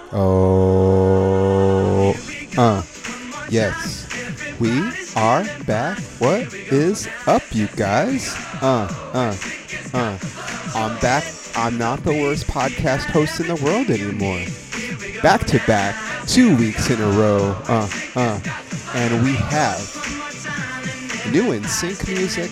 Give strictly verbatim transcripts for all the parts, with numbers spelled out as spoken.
Oh, uh, yes, we are back. What is up, you guys? Uh, uh, uh, I'm back. I'm not the worst podcast host in the world anymore. Back to back, two weeks in a row. Uh, uh, and we have new N Sync music,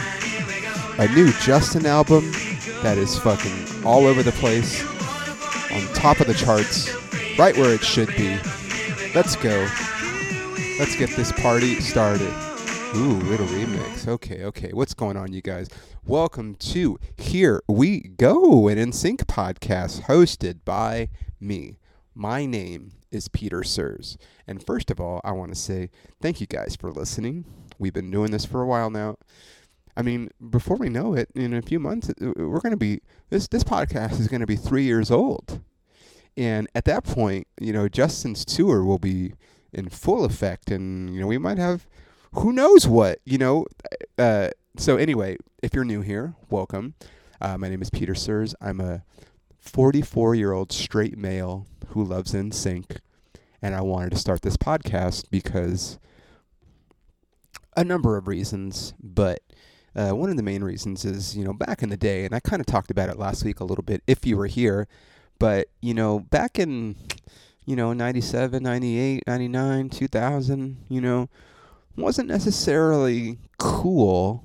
a new Justin album that is fucking all over the place, on top of the charts, right where it should be. Let's go. Let's get this party started. Ooh, little remix. Okay, okay. What's going on, you guys? Welcome to Here We Go, an N Sync podcast hosted by me. My name is Peter Sers. And first of all, I want to say thank you guys for listening. We've been doing this for a while now. I mean, before we know it, in a few months, we're going to be, this, this podcast is going to be three years old. And at that point, you know, Justin's tour will be in full effect. And, you know, we might have, who knows what, you know. Uh, so anyway, if you're new here, welcome. Uh, my name is Peter Sers. I'm a forty-four-year-old straight male who loves N Sync. And I wanted to start this podcast because a number of reasons, but Uh, one of the main reasons is, you know, back in the day, and I kind of talked about it last week a little bit if you were here, but, you know, back in, you know, ninety-seven, ninety-eight, ninety-nine, two thousand, you know, wasn't necessarily cool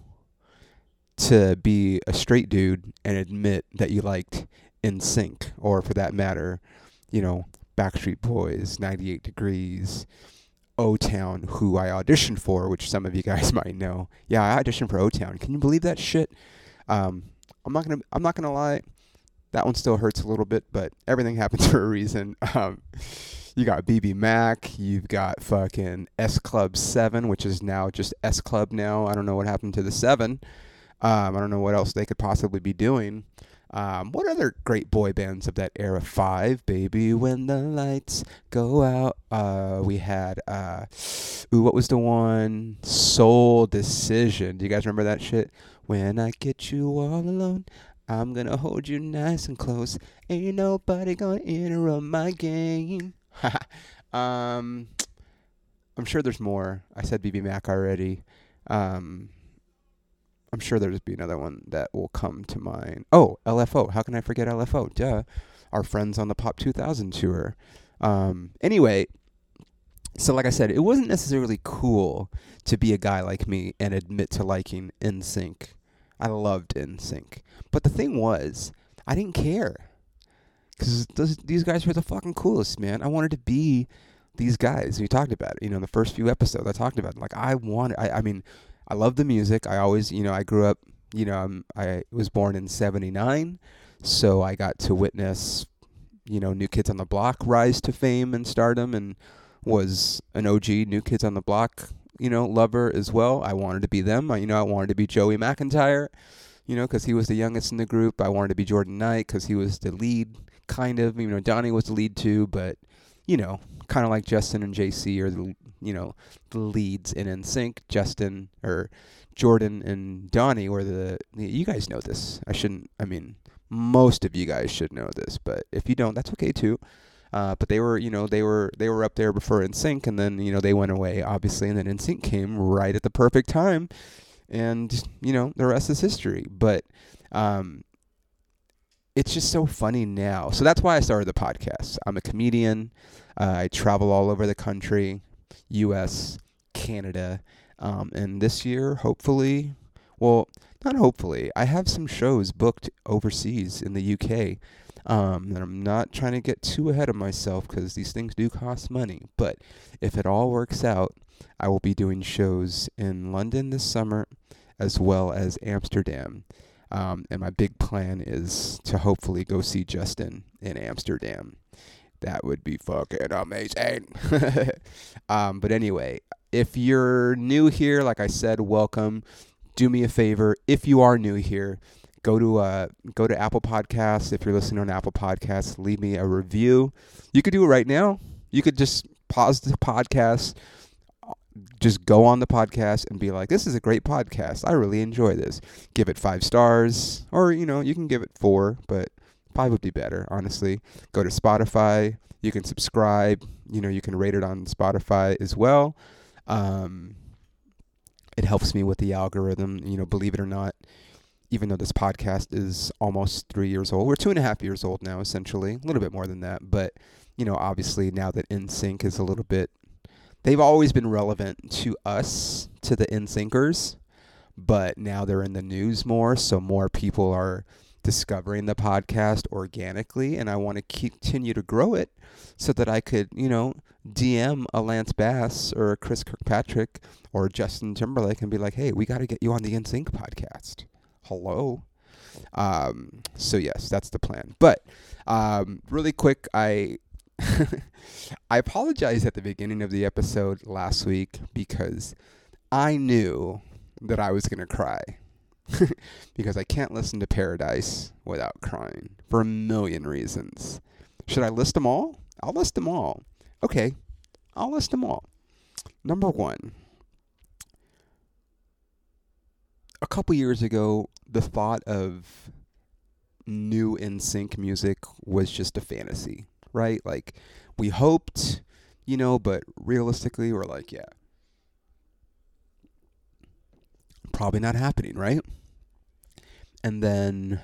to be a straight dude and admit that you liked N Sync, or for that matter, you know, Backstreet Boys, ninety-eight Degrees, O-Town, who I auditioned for, which some of you guys might know. Yeah, I auditioned for O-Town. Can you believe that shit? Um, I'm not gonna. I'm not gonna lie. That one still hurts a little bit, but everything happens for a reason. Um, you got B B Mac. You've got fucking S Club seven, which is now just S Club now. I don't know what happened to the seven. Um, I don't know what else they could possibly be doing. Um, what other great boy bands of that era? Five, Baby When the Lights Go Out. Uh, we had, uh, ooh, what was the one? Soul Decision. Do you guys remember that shit? When I get you all alone, I'm gonna hold you nice and close. Ain't nobody gonna interrupt my game. um, I'm sure there's more. I said B B Mac already. Um... I'm sure there's be another one that will come to mind. Oh, L F O. How can I forget L F O? Duh. Our friends on the Pop two thousand tour. Um, anyway, so like I said, it wasn't necessarily cool to be a guy like me and admit to liking N Sync. I loved N Sync. But the thing was, I didn't care. Because these guys were the fucking coolest, man. I wanted to be these guys. We talked about it. You know, in the first few episodes, I talked about it. Like, I wanted, I, I mean... I love the music. I always, you know, I grew up, you know, I'm, I was born in seventy-nine, so I got to witness, you know, New Kids on the Block rise to fame and stardom, and was an O G New Kids on the Block, you know, lover as well. I wanted to be them. I, you know, I wanted to be Joey McIntyre, you know, because he was the youngest in the group. I wanted to be Jordan Knight because he was the lead, kind of. You know, Donnie was the lead too, but, you know, kind of like Justin and J C are the, you know, the leads in N Sync. Justin or Jordan and Donnie were the, you guys know this. I shouldn't, I mean, most of you guys should know this, but if you don't, that's okay too. Uh, but they were, you know, they were, they were up there before N Sync, and then, you know, they went away, obviously, and then N Sync came right at the perfect time, and, you know, the rest is history. But, um, it's just so funny now. So that's why I started the podcast. I'm a comedian. Uh, I travel all over the country, U S, Canada, um, and this year, hopefully, well, not hopefully, I have some shows booked overseas in the U K, um, and I'm not trying to get too ahead of myself because these things do cost money, but if it all works out, I will be doing shows in London this summer as well as Amsterdam. Um, and my big plan is to hopefully go see Justin in Amsterdam. That would be fucking amazing. um, but anyway, if you're new here, like I said, welcome. Do me a favor. If you are new here, go to uh, go to Apple Podcasts. If you're listening on Apple Podcasts, leave me a review. You could do it right now. You could just pause the podcast, just go on the podcast and be like, this is a great podcast. I really enjoy this. Give it five stars, or, you know, you can give it four, but Five would be better, honestly. Go to Spotify. You can subscribe. You know, you can rate it on Spotify as well. Um, it helps me with the algorithm. You know, believe it or not, even though this podcast is almost three years old, we're two and a half years old now, essentially. A little bit more than that. But, you know, obviously now that N Sync is a little bit, they've always been relevant to us, to the N Syncers, but now they're in the news more, so more people are discovering the podcast organically, and I want to continue to grow it so that I could, you know, D M a Lance Bass or a Chris Kirkpatrick or Justin Timberlake and be like, hey, we got to get you on the N Sync podcast. Hello. Um, so yes, that's the plan. But um, really quick, I I apologize at the beginning of the episode last week because I knew that I was going to cry. Because I can't listen to Paradise without crying for a million reasons. Should I list them all? I'll list them all. Okay, I'll list them all. Number one, a couple years ago, the thought of new N Sync music was just a fantasy, right? Like, we hoped, you know, but realistically, we're like, yeah, probably not happening, right? And then,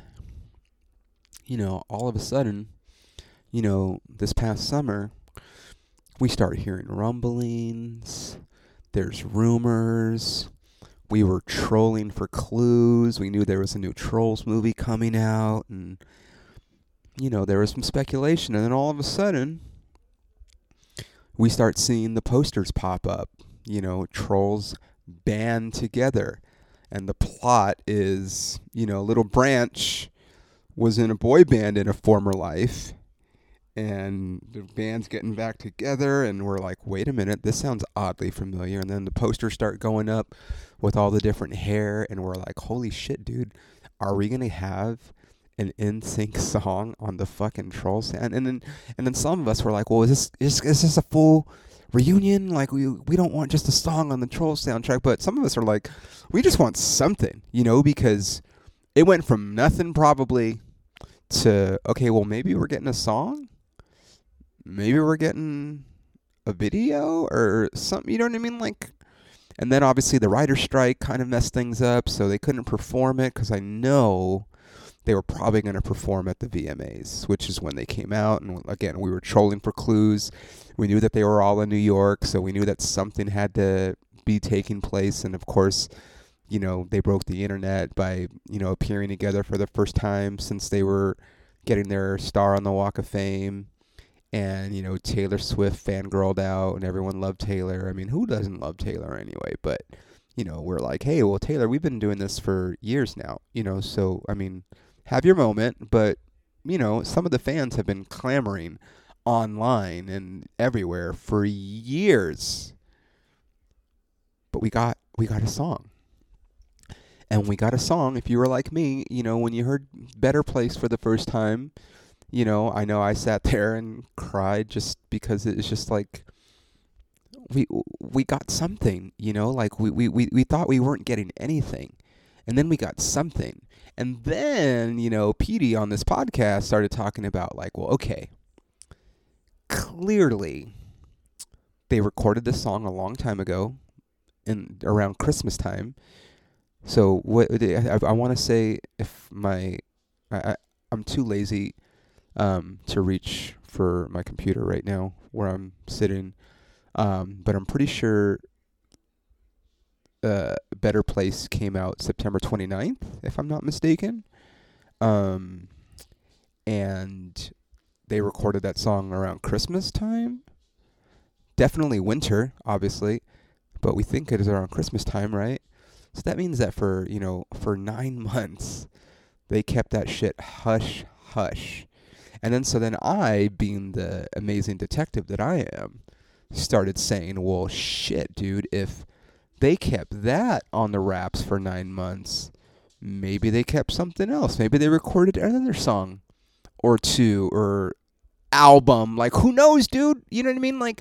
you know, all of a sudden, you know, this past summer, we started hearing rumblings. There's rumors. We were trolling for clues. We knew there was a new Trolls movie coming out. And, you know, there was some speculation. And then all of a sudden, we start seeing the posters pop up. You know, Trolls band together. And the plot is, you know, Little Branch was in a boy band in a former life. And the band's getting back together. And we're like, wait a minute, this sounds oddly familiar. And then the posters start going up with all the different hair. And we're like, holy shit, dude. Are we going to have an N Sync song on the fucking Trolls? And, and then and then some of us were like, well, is this, is, is this a full reunion? Like, we we don't want just a song on the Trolls soundtrack. But some of us are like, we just want something, you know, because it went from nothing probably to, okay, well, maybe we're getting a song. Maybe we're getting a video or something, you know what I mean? Like, and then obviously the writer's strike kind of messed things up, so they couldn't perform it because I know they were probably going to perform at the V M As, which is when they came out. And again, we were trolling for clues. We knew that they were all in New York, so we knew that something had to be taking place. And of course, you know, they broke the internet by, you know, appearing together for the first time since they were getting their star on the Walk of Fame. And, you know, Taylor Swift fangirled out and everyone loved Taylor. I mean, who doesn't love Taylor anyway? But, you know, we're like, hey, well, Taylor, we've been doing this for years now, you know, so, I mean, have your moment. But, you know, some of the fans have been clamoring online and everywhere for years. But we got we got a song. And we got a song, if you were like me, you know, when you heard Better Place for the first time, you know, I know I sat there and cried just because it's just like, we we got something, you know, like we, we, we, we thought we weren't getting anything. And then we got something. And then, you know, Petey on this podcast started talking about like, well, okay, clearly they recorded this song a long time ago in around Christmas time. So what I, I want to say, if my, I, I, I'm too lazy Um, to reach for my computer right now where I'm sitting. Um, but I'm pretty sure uh, Better Place came out September twenty-ninth, if I'm not mistaken. Um, and they recorded that song around Christmas time. Definitely winter, obviously. But we think it is around Christmas time, right? So that means that for, you know, for nine months, they kept that shit hush, hush. And then, so then I, being the amazing detective that I am, started saying, well, shit, dude, if they kept that on the wraps for nine months, maybe they kept something else. Maybe they recorded another song or two or album. Like, who knows, dude? You know what I mean? Like,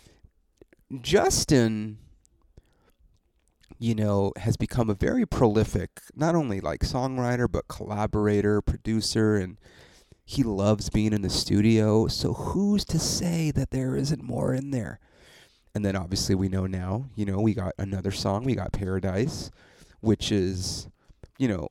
Justin, you know, has become a very prolific, not only like songwriter, but collaborator, producer, and He loves being in the studio. So who's to say that there isn't more in there? And then obviously we know now, you know, we got another song. We got Paradise, which is, you know,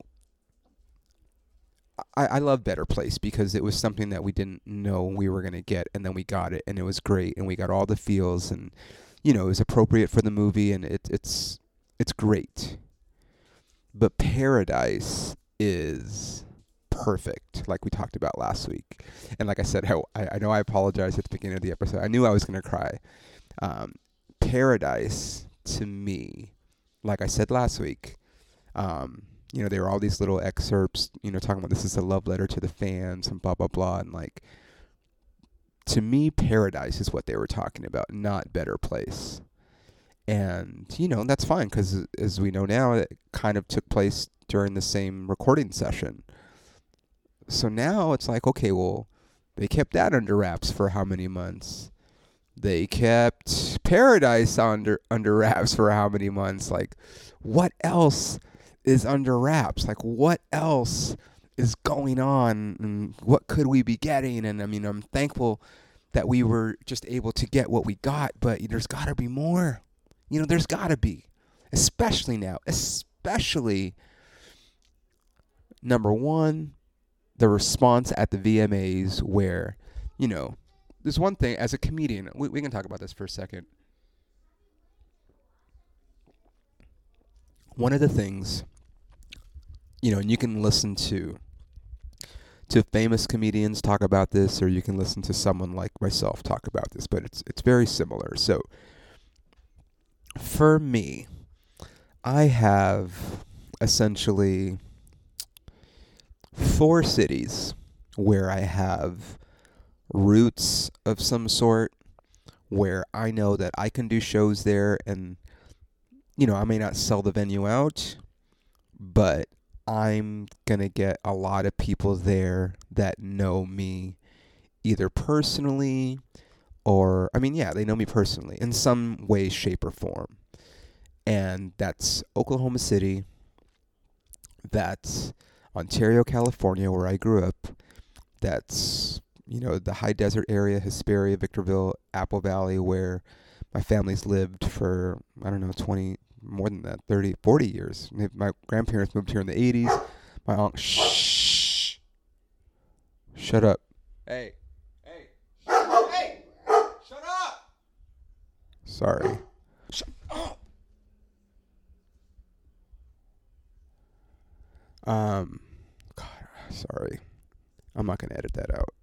I, I love Better Place because it was something that we didn't know we were going to get, and then we got it, and it was great, and we got all the feels, and, you know, it was appropriate for the movie, and it, it's it's great. But Paradise is perfect, like we talked about last week. And like I said, I, I know I apologized at the beginning of the episode. I knew I was going to cry. Um, Paradise, to me, like I said last week, um, you know, there were all these little excerpts, you know, talking about this is a love letter to the fans and blah, blah, blah. And like, to me, Paradise is what they were talking about, not Better Place. And, you know, that's fine because as we know now, it kind of took place during the same recording session. So now it's like, okay, well, they kept that under wraps for how many months? They kept Paradise under under wraps for how many months? Like, what else is under wraps? Like, what else is going on? And what could we be getting? And, I mean, I'm thankful that we were just able to get what we got, but there's got to be more. You know, there's got to be. Especially now. Especially, number one, the response at the V M As where, you know, there's one thing, as a comedian, we, we can talk about this for a second. One of the things, you know, and you can listen to to famous comedians talk about this, or you can listen to someone like myself talk about this, but it's it's very similar. So, for me, I have essentially four cities where I have roots of some sort, where I know that I can do shows there, and, you know, I may not sell the venue out, but I'm going to get a lot of people there that know me either personally or, I mean, yeah, they know me personally in some way, shape, or form. And that's Oklahoma City. That's Ontario, California, where I grew up. That's, you know, the high desert area, Hesperia, Victorville, Apple Valley, where my family's lived for, I don't know, twenty, more than that, thirty, forty years. My grandparents moved here in the eighties. My aunt, shh, shut up. Hey, hey, hey, shut up. Sorry. Shut up. Um, God, sorry. I'm not going to edit that out.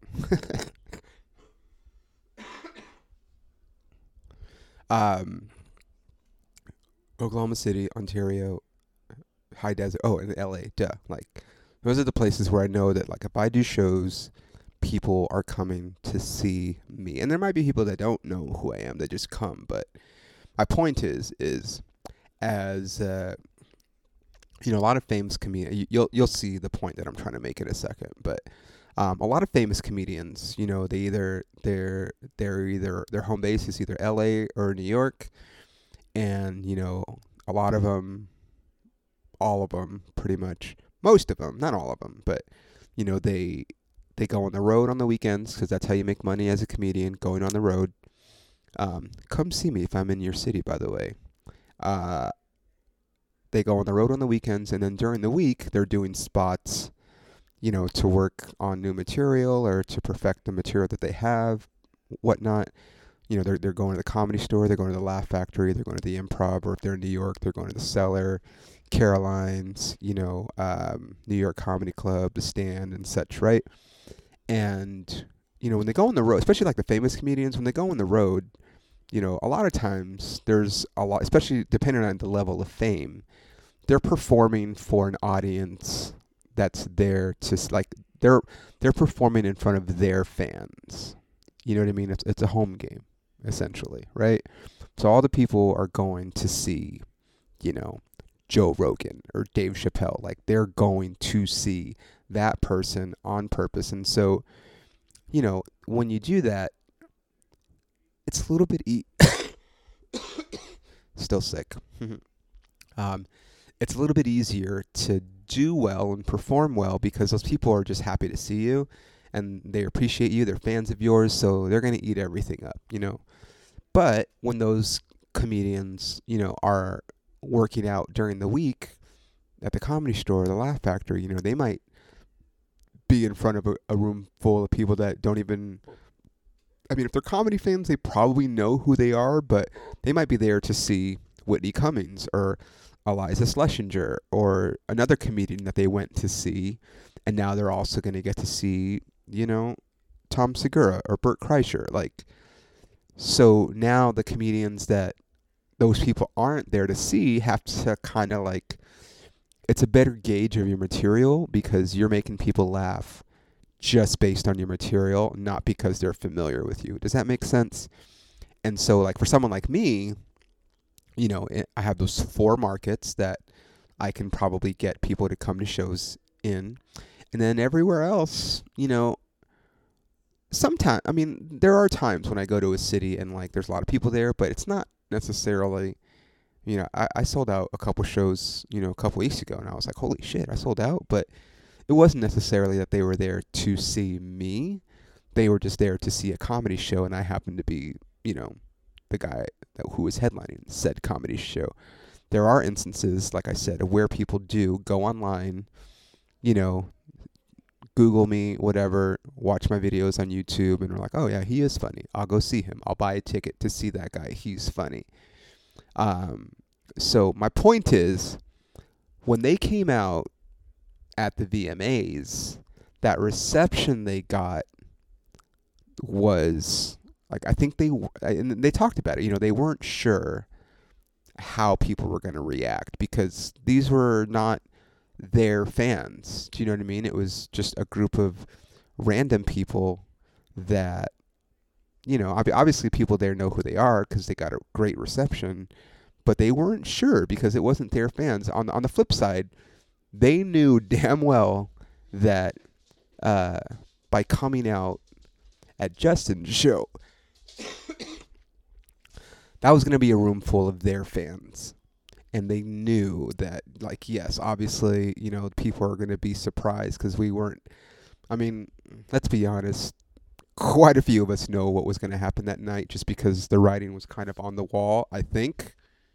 um, Oklahoma City, Ontario, high desert. Oh, and L A. Duh. Like, those are the places where I know that, like, if I do shows, people are coming to see me. And there might be people that don't know who I am that just come. But my point is, is as uh, you know, a lot of famous comedians. You'll you'll see the point that I'm trying to make in a second. But Um, a lot of famous comedians, you know, they either they're they're either their home base is either L A or New York, and you know, a lot of them, all of them, pretty much, most of them, not all of them, but you know, they they go on the road on the weekends because that's how you make money as a comedian, going on the road. Um, come see me if I'm in your city, by the way. Uh, they go on the road on the weekends, and then during the week they're doing spots, you know, to work on new material or to perfect the material that they have, whatnot. You know, they're they're going to the Comedy Store, they're going to the Laugh Factory, they're going to the Improv, or if they're in New York, they're going to the Cellar, Caroline's, you know, um, New York Comedy Club, the Stand, and such, right? And, you know, when they go on the road, especially like the famous comedians, when they go on the road, you know, a lot of times there's a lot, especially depending on the level of fame, they're performing for an audience that's there to, like, they're they're performing in front of their fans. You know what I mean? It's it's a home game, essentially, right? So all the people are going to see, you know, Joe Rogan or Dave Chappelle. Like, they're going to see that person on purpose. And so, you know, when you do that, it's a little bit e- still sick. um, it's a little bit easier to do well and perform well because those people are just happy to see you. and they appreciate you. They're fans of yours, so they're gonna eat everything up, you know. But when those comedians, you know, are working out during the week at the Comedy Store or the Laugh Factory, you know, they might be in front of a, a room full of people that don't even. I mean, if they're comedy fans, they probably know who they are, but they might be there to see Whitney Cummings or Eliza Schlesinger or another comedian that they went to see, and now they're also going to get to see, you know, Tom Segura or Bert Kreischer. Like, so now the comedians that those people aren't there to see have to kind of like, it's a better gauge of your material because you're making people laugh just based on your material, not because they're familiar with you. Does that make sense? And so, like, for someone like me, you know, I have those four markets that I can probably get people to come to shows in. And then everywhere else, you know, sometimes, I mean, there are times when I go to a city and, like, there's a lot of people there, but it's not necessarily, you know, I, I sold out a couple shows, you know, a couple weeks ago, and I was like, holy shit, I sold out. But it wasn't necessarily that they were there to see me. They were just there to see a comedy show, and I happened to be, you know, the guy that, who was headlining said comedy show. There are instances, like I said, where people do go online, you know, Google me, whatever, watch my videos on YouTube, and are like, oh, yeah, he is funny. I'll go see him. I'll buy a ticket to see that guy. He's funny. Um, so my point is, when they came out at the V M As, that reception they got was like, I think they and they talked about it, you know, they weren't sure how people were going to react because these were not their fans. Do you know what I mean? It was just a group of random people that, you know, obviously people there know who they are because they got a great reception, but they weren't sure because it wasn't their fans. On on the flip side, they knew damn well that uh, by coming out at Justin's show, that was going to be a room full of their fans. And they knew that, like, yes, obviously, you know, people are going to be surprised because we weren't, I mean, let's be honest, quite a few of us know what was going to happen that night just because the writing was kind of on the wall, I think.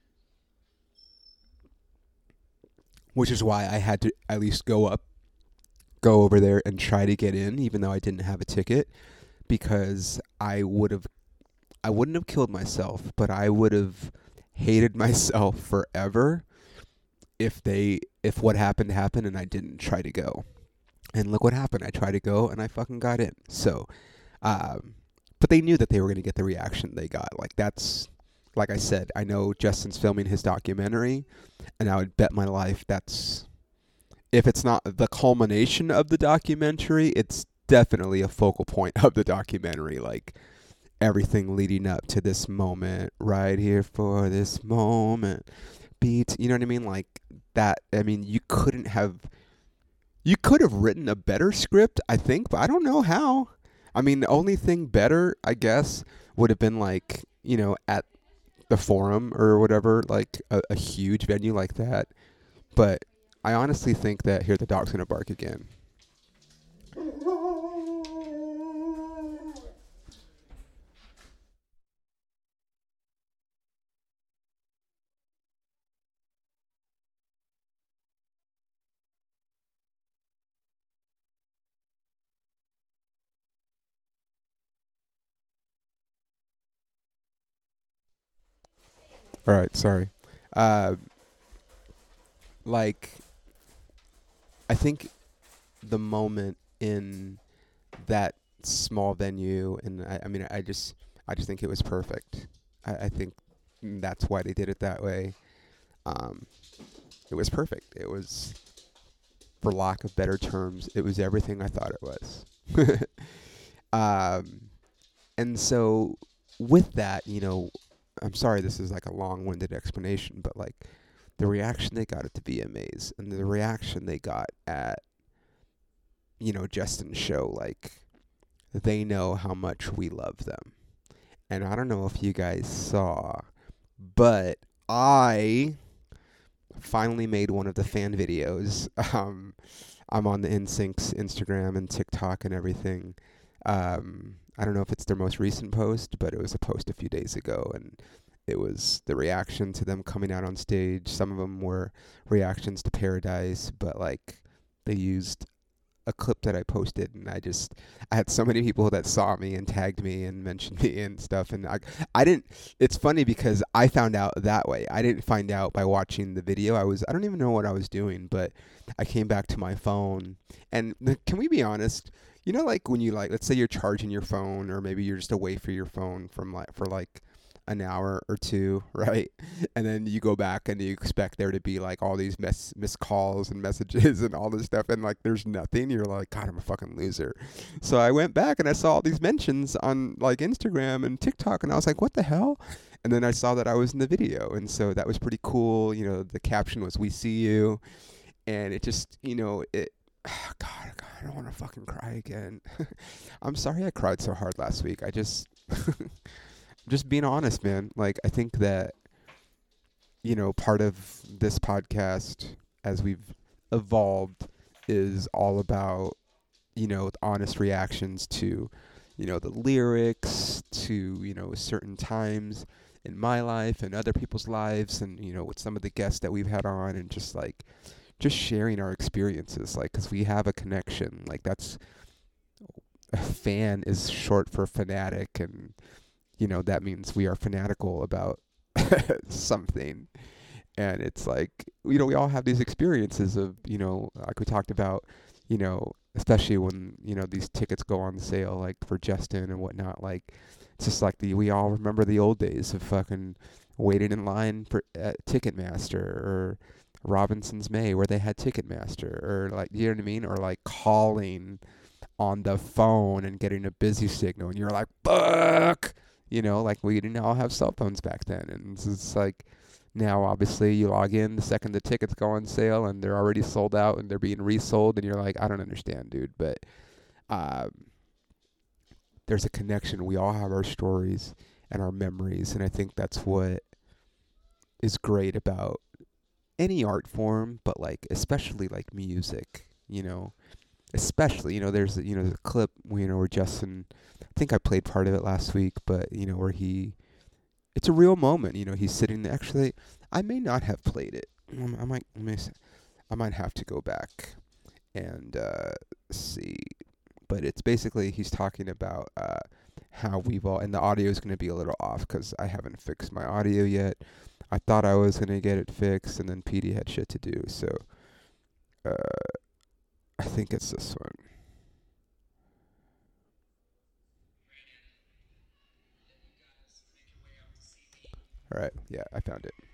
Which is why I had to at least go up, go over there and try to get in, even though I didn't have a ticket, because I would have, I wouldn't have killed myself, but I would have hated myself forever if they, if what happened happened and I didn't try to go. And look what happened. I tried to go and I fucking got in. So, um, but they knew that they were going to get the reaction they got. Like, that's, like I said, I know Justin's filming his documentary, and I would bet my life that's, if it's not the culmination of the documentary, it's definitely a focal point of the documentary. Like, everything leading up to this moment, right here for this moment, beat, you know what I mean? Like, that, I mean, you couldn't have, you could have written a better script, I think, but I don't know how. I mean, the only thing better, I guess, would have been like, you know, at the Forum or whatever, like a, a huge venue like that. But I honestly think that here the dog's gonna bark again. All right, sorry. Uh, like, I think the moment in that small venue, and I, I mean, I just, I just think it was perfect. I, I think that's why they did it that way. Um, it was perfect. It was, for lack of better terms, it was everything I thought it was. um, and so with that, you know, I'm sorry this is like a long-winded explanation, but like the reaction they got at the V M As and the reaction they got at, you know, Justin's show, like, they know how much we love them. And I don't know if you guys saw, but I finally made one of the fan videos. Um, I'm on the N Sync's Instagram and TikTok and everything. Um, I don't know if it's their most recent post, but it was a post a few days ago, and it was the reaction to them coming out on stage. Some of them were reactions to Paradise, but like they used a clip that I posted, and I just I had so many people that saw me and tagged me and mentioned me and stuff, and I I didn't. It's funny because I found out that way. I didn't find out by watching the video. I was I don't even know what I was doing, but I came back to my phone, and the, can we be honest? You know, like when you like, let's say you're charging your phone, or maybe you're just away for your phone from like for like an hour or two, right? And then you go back and you expect there to be like all these mess, missed calls and messages and all this stuff, and like there's nothing. You're like, God, I'm a fucking loser. So I went back and I saw all these mentions on like Instagram and TikTok, and I was like, what the hell? And then I saw that I was in the video, and so that was pretty cool. You know, the caption was "We see you," and it just, you know, it. God, God, I don't want to fucking cry again. I'm sorry I cried so hard last week. I just. Just being honest, man. Like, I think that, you know, part of this podcast, as we've evolved, is all about, you know, honest reactions to, you know, the lyrics, to, you know, certain times in my life and other people's lives, and, you know, with some of the guests that we've had on, and just, like, just sharing our experiences, like, because we have a connection. Like, that's, a fan is short for fanatic, and you know, that means we are fanatical about something. And it's like, you know, we all have these experiences of, you know, like we talked about, you know, especially when, you know, these tickets go on sale, like for Justin and whatnot. Like, it's just like the, we all remember the old days of fucking waiting in line for uh, Ticketmaster, or Robinson's May where they had Ticketmaster, or like, you know what I mean? Or like calling on the phone and getting a busy signal, and you're like, fuck! You know, like we didn't all have cell phones back then. And it's, it's like, now obviously you log in the second the tickets go on sale and they're already sold out and they're being resold, and you're like, I don't understand, dude. But um, there's a connection. We all have our stories and our memories. And I think that's what is great about any art form, but like, especially like music, you know, especially, you know, there's, you know, the clip, you know, where Justin, I think I played part of it last week, but, you know, where he, it's a real moment, you know, he's sitting there. Actually, I may not have played it. I might, I might, I might have to go back and uh, see. But it's basically, he's talking about uh, how we've all, and the audio is going to be a little off because I haven't fixed my audio yet. I thought I was going to get it fixed, and then P D had shit to do, so uh, I think it's this one. All right, yeah, I found it.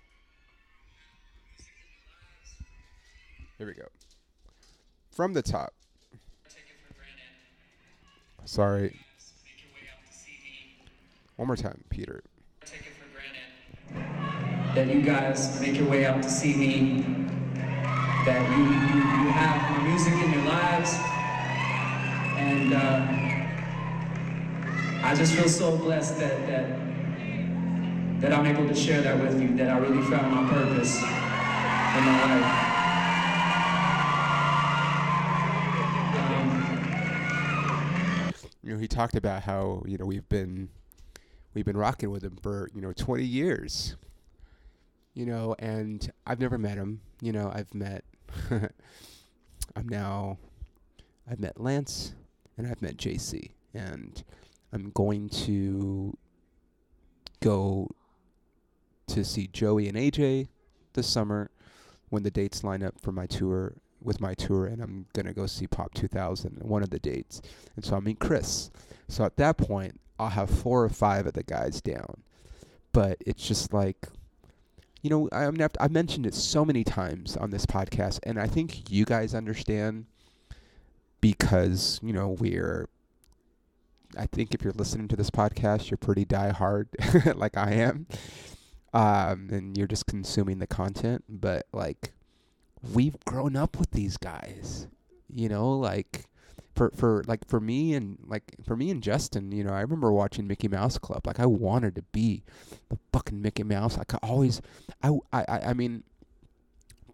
Here we go. From the top. Sorry. One more time, Peter. Take it for granted that you guys make your way out to see me, that you, you, you have my music in your lives, and uh, I just feel so blessed that, that that I'm able to share that with you, that I really found my purpose in my life. Um, you know, he talked about how, you know, we've been we've been rocking with him for, you know, twenty years. You know, and I've never met him. You know, I've met I'm now I've met Lance and I've met J C, and I'm going to go to see Joey and A J this summer when the dates line up for my tour, with my tour, and I'm going to go see Pop two thousand, one of the dates. And so I'll meet Chris. So at that point, I'll have four or five of the guys down. But it's just like, you know, I'm gonna have to, I've mentioned it so many times on this podcast, and I think you guys understand because, you know, we're, I think if you're listening to this podcast, you're pretty diehard like I am. Um, and you're just consuming the content, but like, we've grown up with these guys, you know, like for, for like for me and like for me and Justin, you know, I remember watching Mickey Mouse Club. Like I wanted to be the fucking Mickey Mouse. Like I always, I, I, I mean,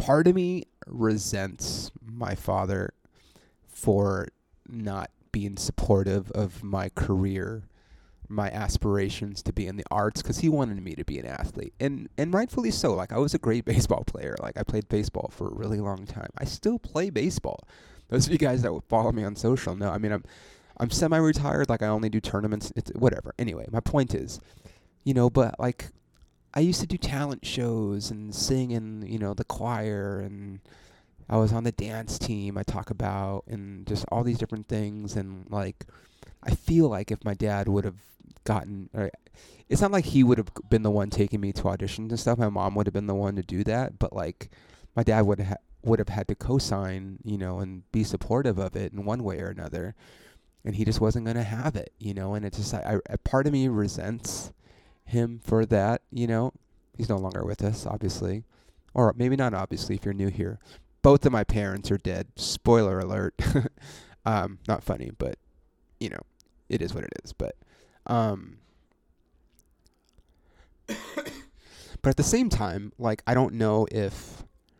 part of me resents my father for not being supportive of my career, my aspirations to be in the arts, because he wanted me to be an athlete, and and rightfully so. Like, I was a great baseball player. Like, I played baseball for a really long time. I still play baseball. Those of you guys that would follow me on social know. I mean, I'm I'm semi-retired. Like, I only do tournaments. It's whatever. Anyway, my point is, you know, but like, I used to do talent shows and sing in, you know, the choir, and I was on the dance team I talk about, and just all these different things. And like, I feel like if my dad would have gotten, or it's not like he would have been the one taking me to auditions and stuff. My mom would have been the one to do that. But like, my dad would have would have had to co-sign, you know, and be supportive of it in one way or another. And he just wasn't going to have it, you know. And it's just, I, I, part of me resents him for that, you know. He's no longer with us, obviously. Or maybe not obviously if you're new here. Both of my parents are dead. Spoiler alert. um, not funny, but, you know, it is what it is. But, um, but at the same time, like, I don't know if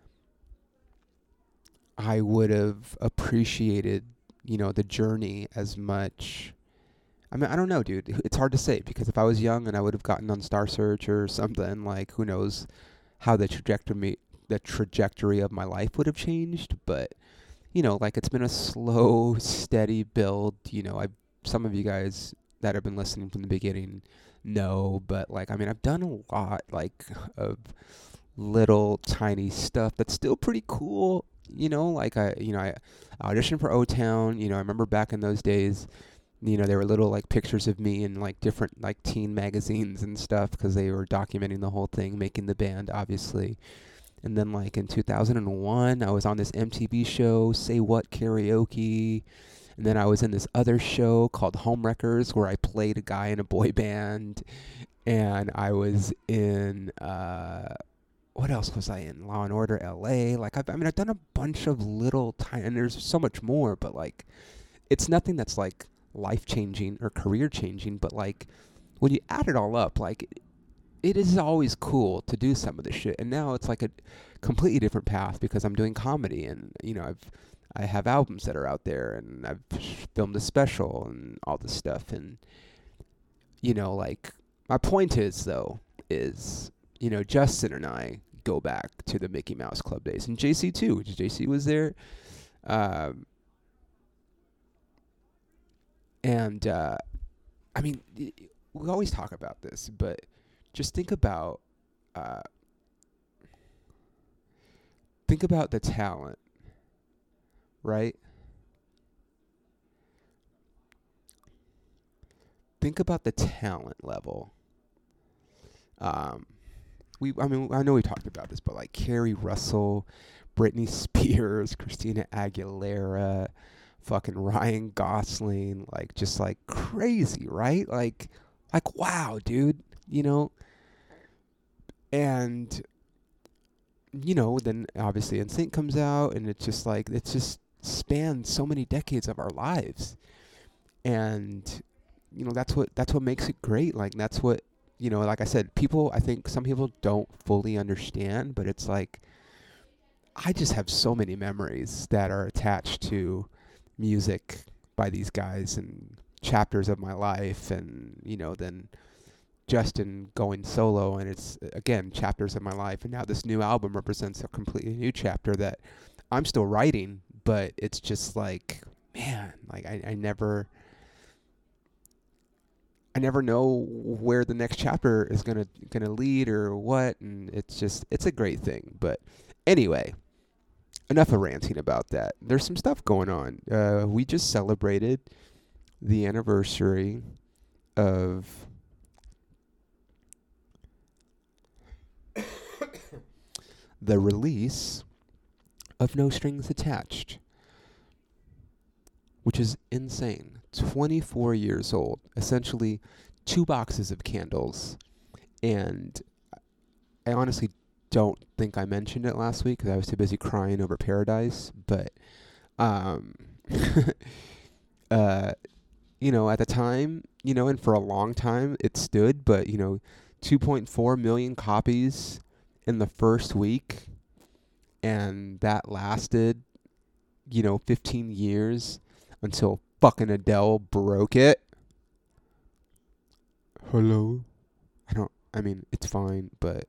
I would have appreciated, you know, the journey as much. I mean, I don't know, dude. It's hard to say, because if I was young and I would have gotten on Star Search or something, like, who knows how the trajectory the trajectory of my life would have changed. But, you know, like, it's been a slow, steady build. You know, I some of you guys that have been listening from the beginning know, but like, I mean, I've done a lot, like, of little tiny stuff that's still pretty cool. You know, like, I, you know, I auditioned for O-Town. You know, I remember back in those days, you know, there were little, like, pictures of me in, like, different, like, teen magazines and stuff, because they were documenting the whole thing, making the band, obviously. And then, like, in two thousand one, I was on this M T V show, Say What Karaoke. And then I was in this other show called Homewreckers, where I played a guy in a boy band. And I was in, uh... what else was I in? Law and Order L A. Like, I've, I mean, I've done a bunch of little tiny, and there's so much more, but like, it's nothing that's like life-changing or career-changing. But like, when you add it all up, like, it is always cool to do some of this shit. And now it's like a completely different path, because I'm doing comedy, and, you know, I've, I have albums that are out there, and I've filmed a special and all this stuff. And, you know, like, my point is, though, is, you know, Justin and I go back to the Mickey Mouse Club days, and J C too. J C was there, um, and uh, I mean, we always talk about this, but just think about, uh, think about the talent, right? Think about the talent level. Um. We, I mean, I know we talked about this, but like Carrie Russell, Britney Spears, Christina Aguilera, fucking Ryan Gosling, like, just like crazy, right? Like, like, wow, dude, you know? And, you know, then obviously N Sync comes out, and it's just like, it's just spanned so many decades of our lives. And, you know, that's what, that's what makes it great. Like, that's what, you know, like I said, people, I think some people don't fully understand, but it's like, I just have so many memories that are attached to music by these guys, and chapters of my life. And, you know, then Justin going solo, and it's, again, chapters of my life. And now this new album represents a completely new chapter that I'm still writing, but it's just like, man, like, I, I never... I never know where the next chapter is gonna gonna lead or what, and it's just, it's a great thing. But anyway, enough of ranting about that. There's some stuff going on. Uh, we just celebrated the anniversary of the release of No Strings Attached, which is insane. twenty-four years old, essentially two boxes of candles. And I honestly don't think I mentioned it last week because I was too busy crying over Paradise. But, um, uh, you know, at the time, you know, and for a long time it stood, but, you know, two point four million copies in the first week. and that lasted, you know, fifteen years until fucking Adele broke it. Hello? I don't, I mean, it's fine, but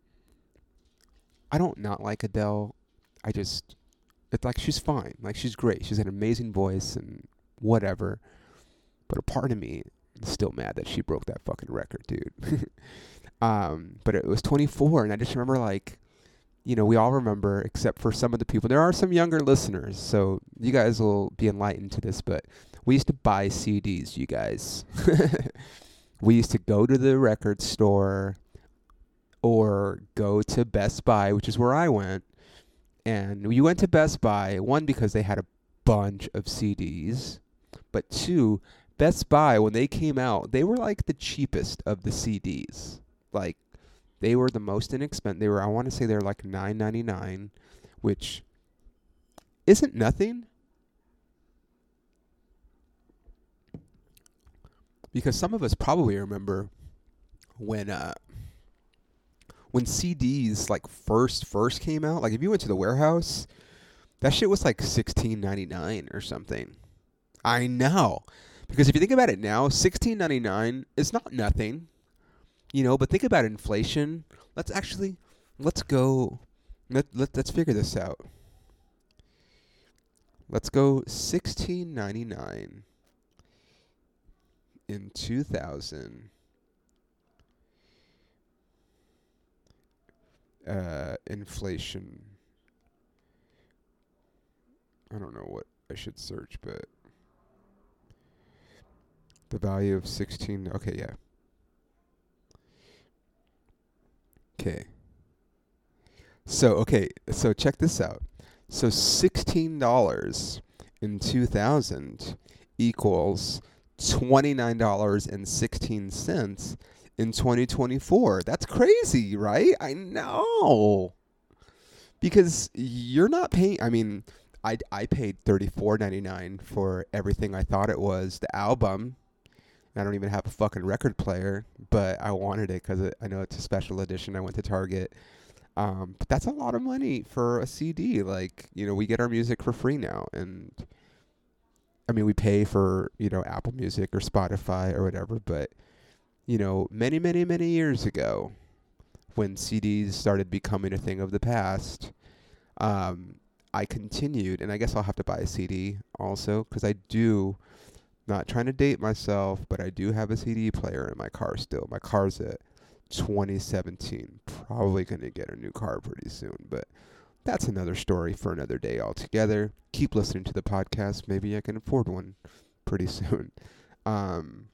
I don't not like Adele. I just, it's like she's fine. Like, she's great. She's an amazing voice and whatever. But a part of me is still mad that she broke that fucking record, dude. um, but it was twenty-four, and I just remember, like, you know, we all remember, except for some of the people. There are some younger listeners, so you guys will be enlightened to this, but we used to buy C Ds, you guys. We used to go to the record store or go to Best Buy, which is where I went. And we went to Best Buy, one, because they had a bunch of C Ds, but two, Best Buy, when they came out, they were like the cheapest of the C Ds. Like, they were the most inexpensive. They were, I want to say they're like nine ninety-nine, which isn't nothing. Because some of us probably remember when uh, when C Ds like first first came out. Like, if you went to the warehouse, that shit was like sixteen ninety-nine or something. I know. Because if you think about it now, sixteen ninety-nine is not nothing. You know, but think about inflation. Let's actually, let's go, let, let, let's figure this out. Let's go sixteen ninety-nine in two thousand. Uh, inflation. I don't know what I should search, but the value of sixteen. Okay, yeah. Okay. So, okay, so check this out. So sixteen dollars in two thousand equals twenty-nine dollars and sixteen cents in twenty twenty-four. That's crazy, right? I know. Because you're not paying, I mean, I, I paid thirty-four ninety-nine for everything I thought it was, the album. I don't even have a fucking record player, but I wanted it because I know it's a special edition. I went to Target. Um, but that's a lot of money for a C D. Like, you know, we get our music for free now. And, I mean, we pay for, you know, Apple Music or Spotify or whatever. But, you know, many, many, many years ago, when C Ds started becoming a thing of the past, um, I continued. And I guess I'll have to buy a C D also because I do... Not trying to date myself, but I do have a C D player in my car still. My car's a twenty seventeen. Probably going to get a new car pretty soon, but that's another story for another day altogether. Keep listening to the podcast. Maybe I can afford one pretty soon. Um,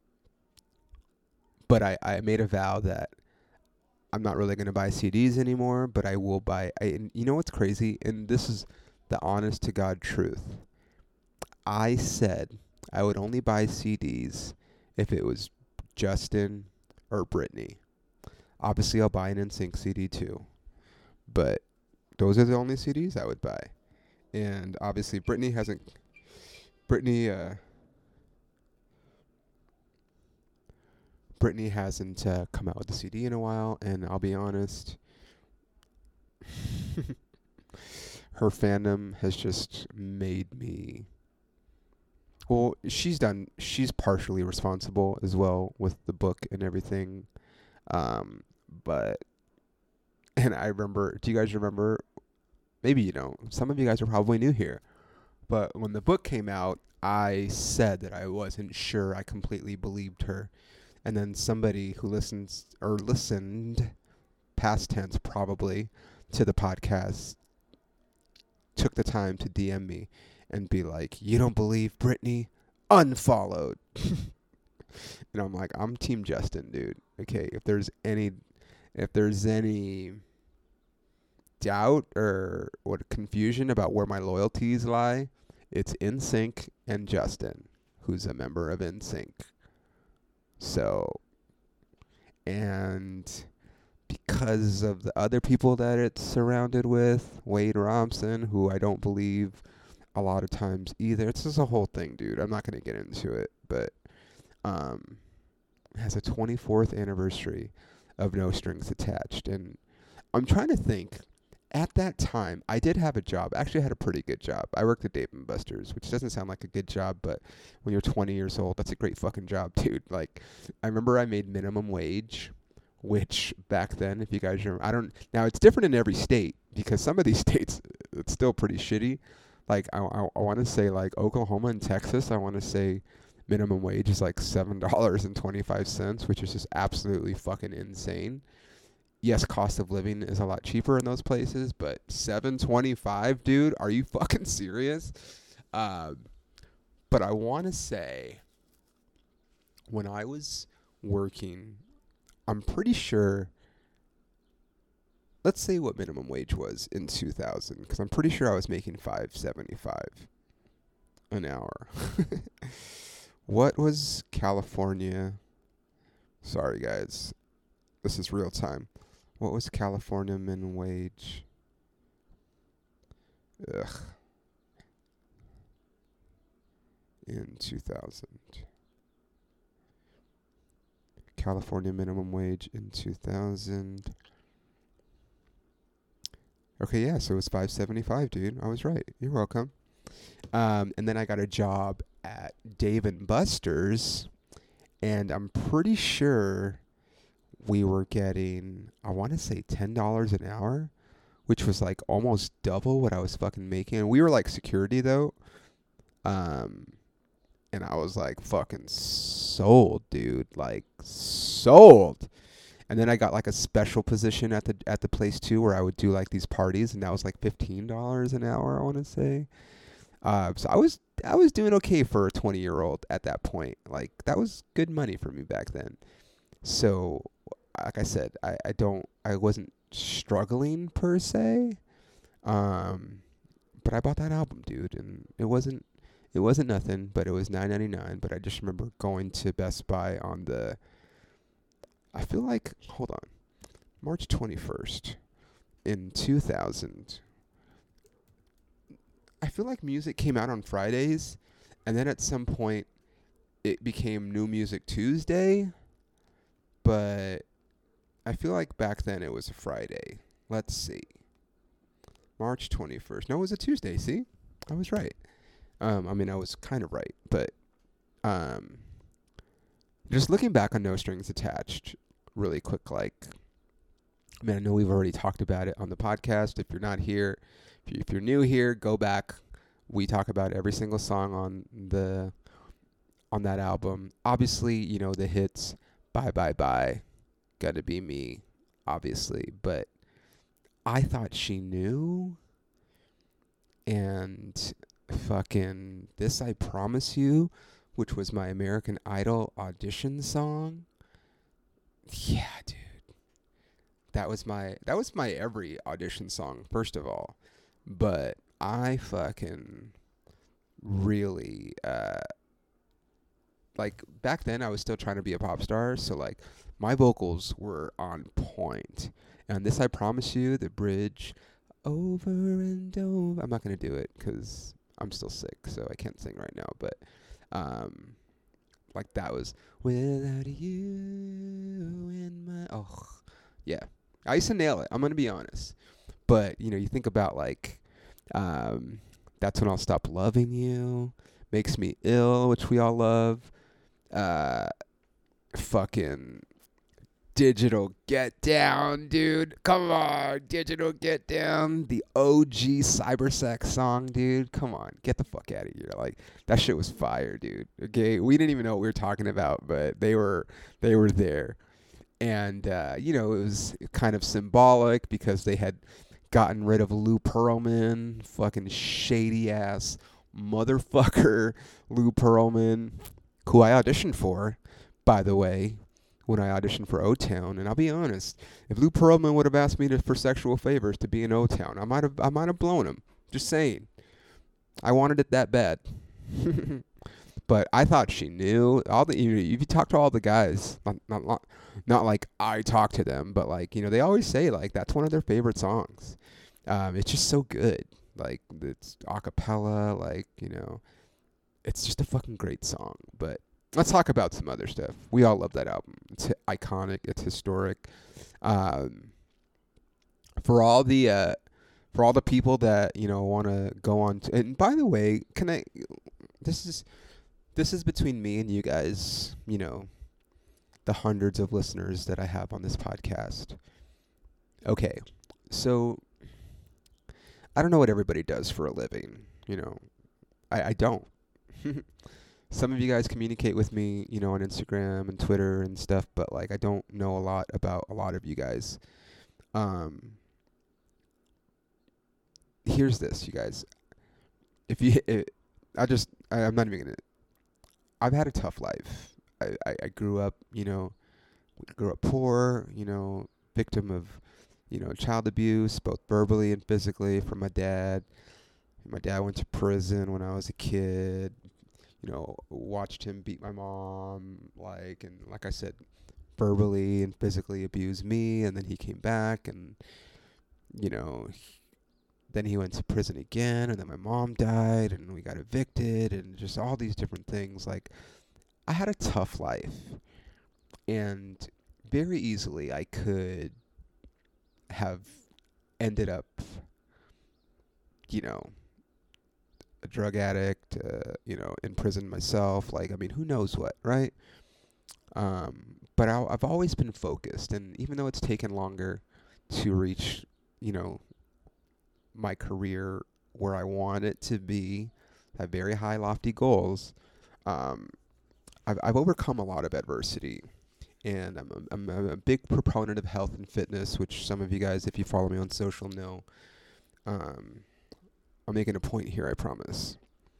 but I, I made a vow that I'm not really going to buy C Ds anymore, but I will buy... I, and you know what's crazy? And this is the honest to God truth. I said... I would only buy C Ds if it was Justin or Britney. Obviously, I'll buy an N Sync C D too. But those are the only C Ds I would buy. And obviously, Britney hasn't... Britney, uh... Britney hasn't uh, come out with a C D in a while. And I'll be honest... her fandom has just made me... Well, she's done, she's partially responsible as well with the book and everything. Um, but, and I remember, do you guys remember, maybe you don't, some of you guys are probably new here, but when the book came out, I said that I wasn't sure I completely believed her. And then somebody who listens, or listened, past tense probably, to the podcast, took the time to D M me. And be like, you don't believe Britney? Unfollowed. And I'm like, I'm Team Justin, dude. Okay, if there's any, if there's any doubt or what confusion about where my loyalties lie, it's N Sync and Justin, who's a member of N Sync. So, and because of the other people that it's surrounded with, Wade Robson, who I don't believe a lot of times either. It's just a whole thing, dude. I'm not going to get into it, but um, it has a twenty-fourth anniversary of No Strings Attached. And I'm trying to think, at that time, I did have a job. Actually, I had a pretty good job. I worked at Dave and Buster's, which doesn't sound like a good job, but when you're twenty years old, that's a great fucking job, dude. Like, I remember I made minimum wage, which back then, if you guys remember, I don't, now it's different in every state, because some of these states, it's still pretty shitty. Like, I, I, I want to say, like, Oklahoma and Texas, I want to say minimum wage is like seven dollars and twenty-five cents, which is just absolutely fucking insane. Yes, cost of living is a lot cheaper in those places, but seven twenty-five, dude, are you fucking serious? Uh, but I want to say, when I was working, I'm pretty sure, let's say what minimum wage was in two thousand, because I'm pretty sure I was making five seventy-five an hour. What was California? Sorry, guys. This is real time. What was California minimum wage? Ugh. In two thousand. California minimum wage in two thousand. Okay, yeah, so it was five seventy-five, dude. I was right. You're welcome. Um, and then I got a job at Dave and Buster's, and I'm pretty sure we were getting, I want to say ten dollars an hour, which was like almost double what I was fucking making. And we were like security though. Um, and I was like fucking sold, dude, like sold. And then I got like a special position at the at the place too, where I would do like these parties, and that was like fifteen dollars an hour, I want to say. Uh, so I was I was doing okay for a twenty year old at that point. Like, that was good money for me back then. So, like I said, I, I don't I wasn't struggling per se. Um, but I bought that album, dude, and it wasn't it wasn't nothing, but it was nine ninety-nine. But I just remember going to Best Buy on the, I feel like, hold on, March twenty-first in two thousand. I feel like music came out on Fridays, and then at some point it became New Music Tuesday, but I feel like back then it was a Friday. Let's see. March twenty-first. No, it was a Tuesday, see? I was right. Um, I mean, I was kind of right, but um, just looking back on No Strings Attached really quick, like, I mean, I know we've already talked about it on the podcast. If you're not here, if, you, if you're new here, go back. We talk about every single song on the on that album. Obviously, you know, the hits, Bye Bye Bye, Gotta Be Me, obviously. But I Thought She Knew and fucking This I Promise You, which was my American Idol audition song. Yeah, dude. That was my that was my every audition song, first of all. But I fucking really uh like back then I was still trying to be a pop star, so like my vocals were on point. And This I Promise You, the bridge, over and over. I'm not gonna do it because I'm still sick, so I can't sing right now. But um, like that was without you in my oh yeah. I used to nail it. I'm gonna be honest. But you know, you think about like um, That's When I'll Stop Loving You, Makes Me Ill, which we all love. Uh, fucking Digital Get Down, dude. Come on, Digital Get Down. The O G Cybersex song, dude. Come on, get the fuck out of here. Like, that shit was fire, dude. Okay, we didn't even know what we were talking about, but they were they were there. And, uh, you know, it was kind of symbolic because they had gotten rid of Lou Pearlman, fucking shady-ass motherfucker Lou Pearlman, who I auditioned for, by the way, when I auditioned for O-Town. And I'll be honest, if Lou Pearlman would have asked me to, for sexual favors to be in O-Town, I might have I might have blown him. Just saying. I wanted it that bad. But I Thought She Knew. All the you, if you talk to all the guys, not, not not not like I talk to them, but like, you know, they always say like that's one of their favorite songs. Um, it's just so good. Like, it's a cappella, like, you know, it's just a fucking great song. But let's talk about some other stuff. We all love that album. It's iconic. It's historic. Um, for all the uh, for all the people that, you know, want to go on to, and by the way, can I, this is, this is between me and you guys, you know, the hundreds of listeners that I have on this podcast. Okay. So I don't know what everybody does for a living. You know, I, I don't. Some of you guys communicate with me, you know, on Instagram and Twitter and stuff, but like I don't know a lot about a lot of you guys. Um, here's this, you guys. If you, it, I just, I, I'm not even gonna. I've had a tough life. I, I, I grew up, you know, grew up poor, you know, victim of, you know, child abuse, both verbally and physically from my dad. My dad went to prison when I was a kid. You know, watched him beat my mom, like, and like I said, verbally and physically abuse me, and then he came back, and, you know, he, then he went to prison again, and then my mom died, and we got evicted, and just all these different things. Like, I had a tough life, and very easily I could have ended up, you know, a drug addict, uh, you know, in prison myself. Like, I mean, who knows what, right? Um, but I, I've always been focused, and even though it's taken longer to reach, you know, my career where I want it to be, have very high, lofty goals, um, I've, I've overcome a lot of adversity. And I'm a, I'm a big proponent of health and fitness, which some of you guys, if you follow me on social, know. Um, I'm making a point here, I promise.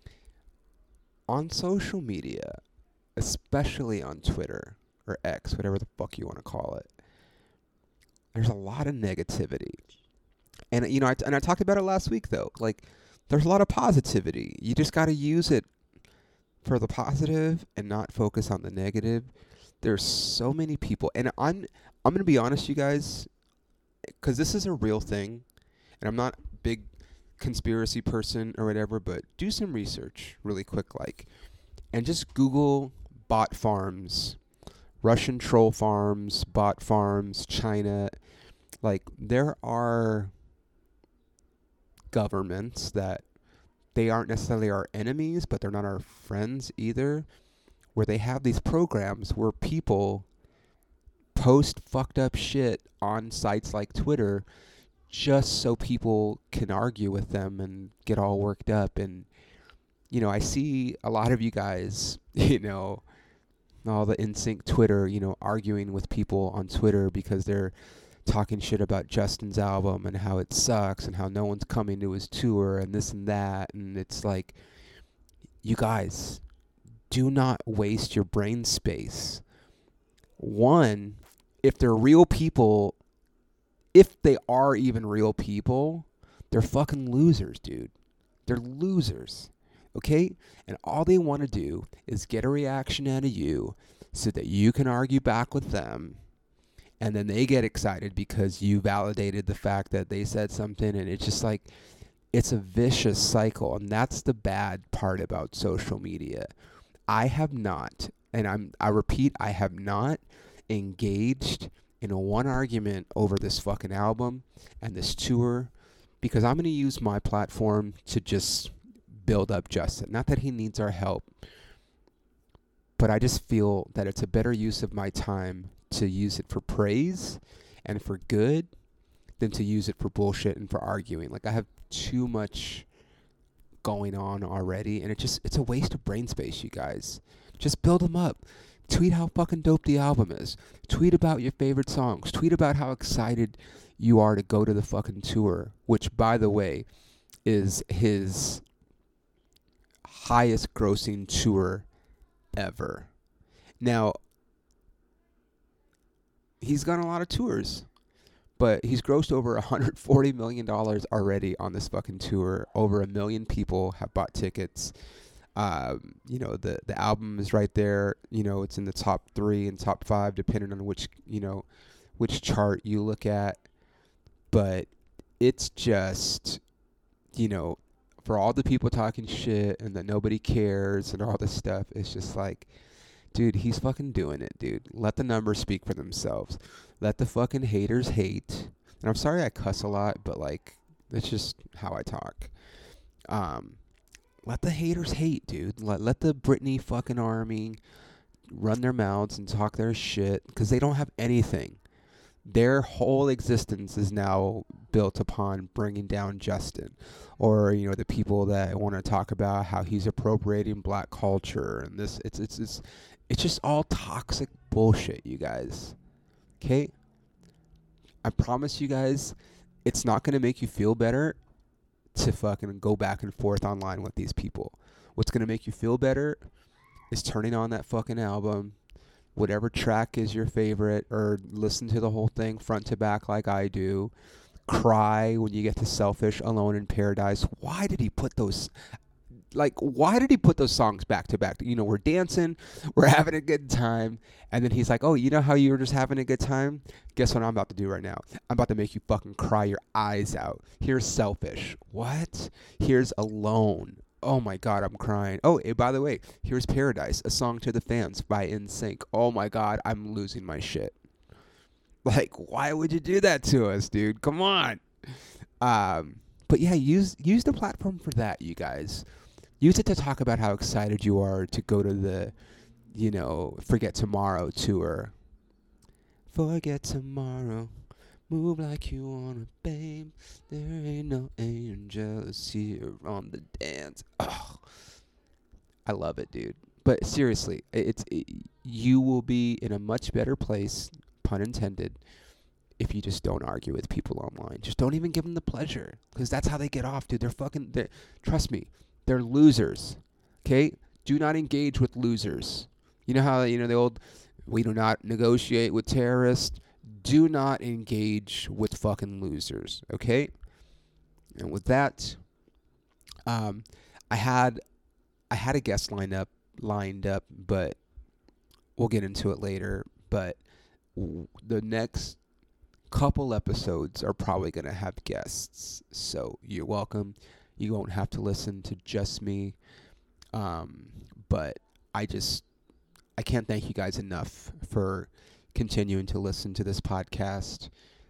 On social media, especially on Twitter or X, whatever the fuck you want to call it, there's a lot of negativity. And, you know, I t- and I talked about it last week, though. Like, there's a lot of positivity. You just got to use it for the positive and not focus on the negative. There's so many people, and I'm I'm going to be honest, you guys, because this is a real thing, and I'm not a big conspiracy person or whatever, but do some research really quick, like, and just Google bot farms, Russian troll farms, bot farms, China. Like, there are governments that they aren't necessarily our enemies, but they're not our friends either, where they have these programs where people post fucked up shit on sites like Twitter just so people can argue with them and get all worked up. And, you know, I see a lot of you guys, you know, all the N Sync Twitter, you know, arguing with people on Twitter because they're talking shit about Justin's album and how it sucks and how no one's coming to his tour and this and that. And it's like, you guys, do not waste your brain space. One, if they're real people, if they are even real people, they're fucking losers, dude. They're losers, okay? And all they want to do is get a reaction out of you so that you can argue back with them, and then they get excited because you validated the fact that they said something, and it's just like, it's a vicious cycle, and that's the bad part about social media. I have not, and I'm I repeat, I have not engaged in a one argument over this fucking album and this tour, because I'm going to use my platform to just build up Justin. Not that he needs our help, but I just feel that it's a better use of my time to use it for praise and for good than to use it for bullshit and for arguing. Like, I have too much going on already, and it just it's a waste of brain space, you guys. Just build them up. Tweet how fucking dope the album is. Tweet about your favorite songs. Tweet about how excited you are to go to the fucking tour, which, by the way, is his highest grossing tour ever. Now, he's gone on a lot of tours, but he's grossed over one hundred forty million dollars already on this fucking tour. Over a million people have bought tickets. Um, you know, the, the album is right there. You know, it's in the top three and top five, depending on which, you know, which chart you look at. But it's just, you know, for all the people talking shit and that nobody cares and all this stuff, it's just like, dude, he's fucking doing it, dude. Let the numbers speak for themselves. Let the fucking haters hate. And I'm sorry I cuss a lot, but, like, It's just how I talk. Um, let the haters hate, dude. Let let the Britney fucking army run their mouths and talk their shit because they don't have anything. Their whole existence is now built upon bringing down Justin, or you know the people that want to talk about how he's appropriating black culture and this. It's it's it's it's just all toxic bullshit, you guys. Okay, I promise you guys, it's not gonna make you feel better to fucking go back and forth online with these people. What's gonna make you feel better is turning on that fucking album, whatever track is your favorite, or listen to the whole thing front to back like I do. Cry when you get to Selfish, Alone in Paradise. Why did he put those, like, why did he put those songs back to back? You know, we're dancing, we're having a good time, and then he's like, oh, you know how you were just having a good time? Guess what I'm about to do right now? I'm about to make you fucking cry your eyes out. Here's Selfish. What? Here's Alone. Oh my God, I'm crying. Oh, hey, by the way, here's Paradise, a song to the fans by N Sync. Oh my God, I'm losing my shit. Like, why would you do that to us, dude? Come on. Um, but yeah, use use the platform for that, you guys. Use it to talk about how excited you are to go to the, you know, Forget Tomorrow tour. Forget tomorrow. Move like you wanna, babe. There ain't no angels here on the dance. Oh, I love it, dude. But seriously, it's it, you will be in a much better place, pun intended, if you just don't argue with people online. Just don't even give them the pleasure, because that's how they get off, dude. They're fucking. They're, trust me, they're losers. Okay, do not engage with losers. You know how you know the old, we do not negotiate with terrorists. Do not engage with fucking losers, okay? And with that, um, I had I had a guest lined up, lined up, but we'll get into it later. But w- the next couple episodes are probably going to have guests, so you're welcome. You won't have to listen to just me. Um, but I just I can't thank you guys enough for continuing to listen to this podcast.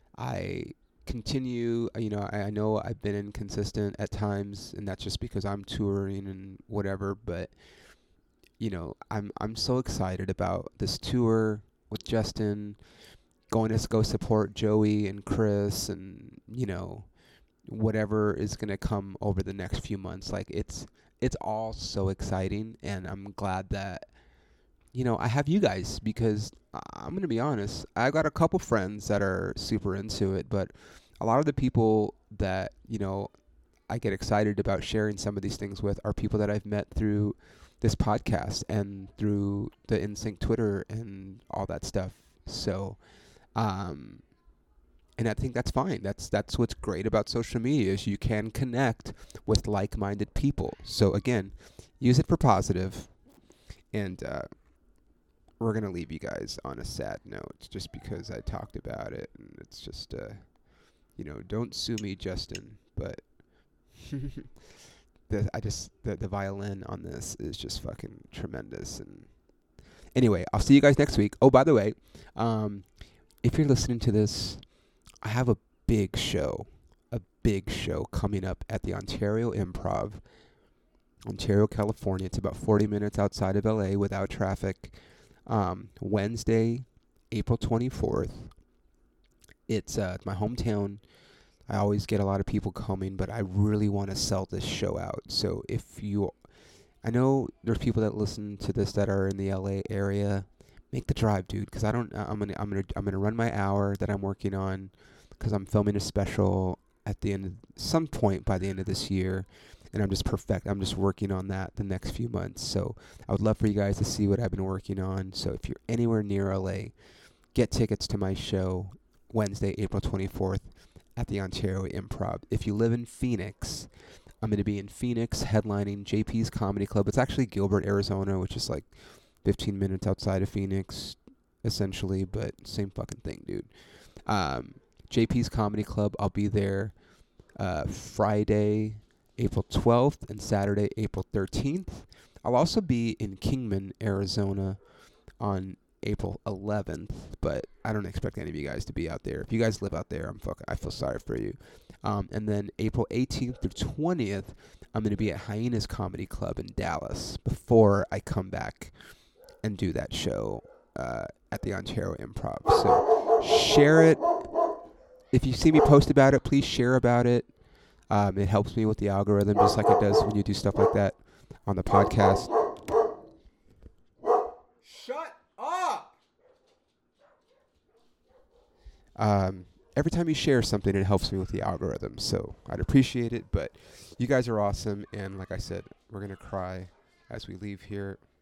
I continue, you know, I, I know I've been inconsistent at times, and that's just because I'm touring and whatever, but you know, I'm I'm so excited about this tour with Justin, going to go support Joey and Chris, and you know, whatever is going to come over the next few months. Like it's it's all so exciting, and I'm glad that you know, I have you guys, because I'm going to be honest, I got a couple friends that are super into it, but a lot of the people that, you know, I get excited about sharing some of these things with are people that I've met through this podcast and through the N Sync Twitter and all that stuff. So, um, and I think that's fine. That's that's what's great about social media, is you can connect with like-minded people. So again, use it for positive, and uh, we're going to leave you guys on a sad note just because I talked about it. And it's just, uh, you know, don't sue me, Justin. But the, I just, the, the violin on this is just fucking tremendous. And anyway, I'll see you guys next week. Oh, by the way, um, if you're listening to this, I have a big show, a big show coming up at the Ontario Improv, Ontario, California. It's about forty minutes outside of L A without traffic. Um, Wednesday, April twenty-fourth. It's uh, my hometown. I always get a lot of people coming, but I really want to sell this show out. So if you, I know there's people that listen to this that are in the L A area. Make the drive, dude, because I don't. I'm gonna. I'm gonna. I'm gonna run my hour that I'm working on, because I'm filming a special at the end, of, some point by the end of this year. And I'm just perfect. I'm just working on that the next few months. So I would love for you guys to see what I've been working on. So if you're anywhere near L A, get tickets to my show Wednesday, April twenty-fourth at the Ontario Improv. If you live in Phoenix, I'm going to be in Phoenix headlining J P's Comedy Club. It's actually Gilbert, Arizona, which is like fifteen minutes outside of Phoenix, essentially, but same fucking thing, dude. Um, J P's Comedy Club, I'll be there uh, Friday, April twelfth, and Saturday, April thirteenth. I'll also be in Kingman, Arizona on April eleventh, but I don't expect any of you guys to be out there. If you guys live out there, I'm fuck. I feel sorry for you. Um, and then April eighteenth through twentieth, I'm going to be at Hyenas Comedy Club in Dallas before I come back and do that show uh, at the Ontario Improv. So share it. If you see me post about it, please share about it. Um, it helps me with the algorithm, just like it does when you do stuff like that on the podcast. Shut up! Um, every time you share something, it helps me with the algorithm, so I'd appreciate it. But you guys are awesome, and like I said, we're going to cry as we leave here.